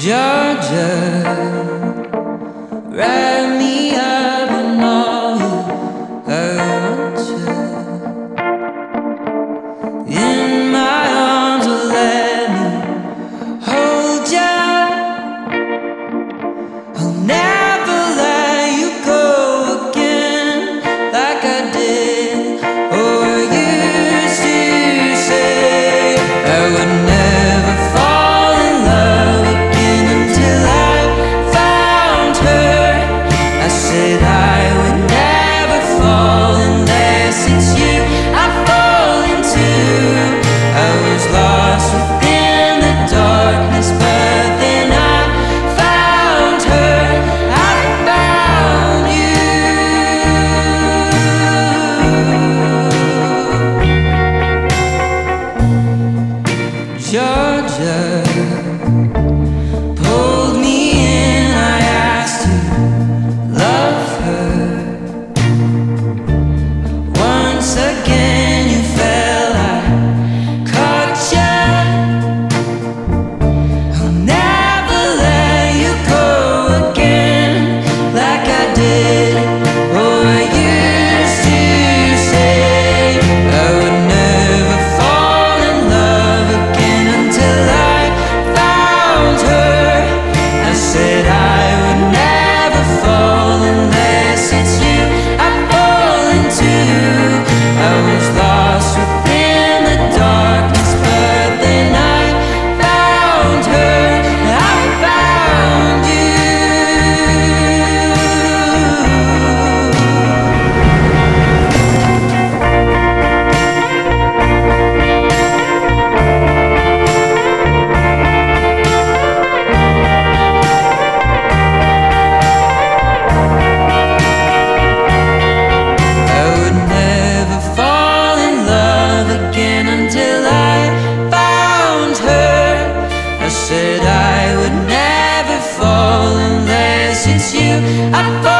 Georgia, wrap me up in all I want you. In my arms, or let me hold you. I'll never let you go again like I did. Oh, I used to say I would never fall in love again until I found her. I said I would never fall unless it's you I fall into. I was lost within the darkness, but then I found her. I found you. Georgia pulled me in, I asked to love her. Once again you fell, I caught ya. I'll never let you go again like I did. Oh, I used to say I would never fall in love again until I found her. I said I would never fall unless it's you I fall into. I was lost within the darkness, but then I found her. I found you. I would never fall in love again until I found her. I said I would never fall unless it's you I fall